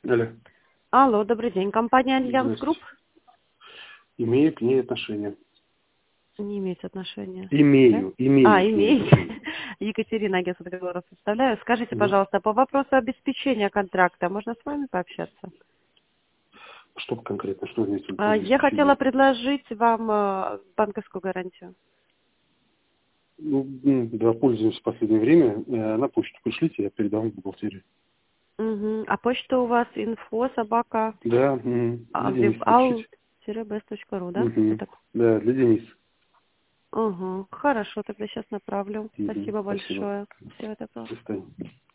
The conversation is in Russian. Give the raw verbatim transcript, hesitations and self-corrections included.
Алло. Алло, добрый день. Компания Альянс Групп Имею к ней отношение. не имеет отношения. Имею, Да? имею. А, к ней имеете. отношение. Екатерина, агентство договоров представляю. Скажите, Да. пожалуйста, по вопросу обеспечения контракта можно с вами пообщаться? Что конкретно, что имеется в виду А, Я обеспечение? хотела предложить вам э, банковскую гарантию. Ну, м, да, пользуемся в последнее время. Э, На почту пришлите, я передам в бухгалтерию. Угу. А почта у вас инфо собака Да, м, для Дениса ал напишите. бэс точка ру, да? Вот Мгм. так. Да, для Дениса. Угу. Хорошо, тогда сейчас направлю. Мгм. Спасибо Спасибо. большое. Всего доброго. До свидания.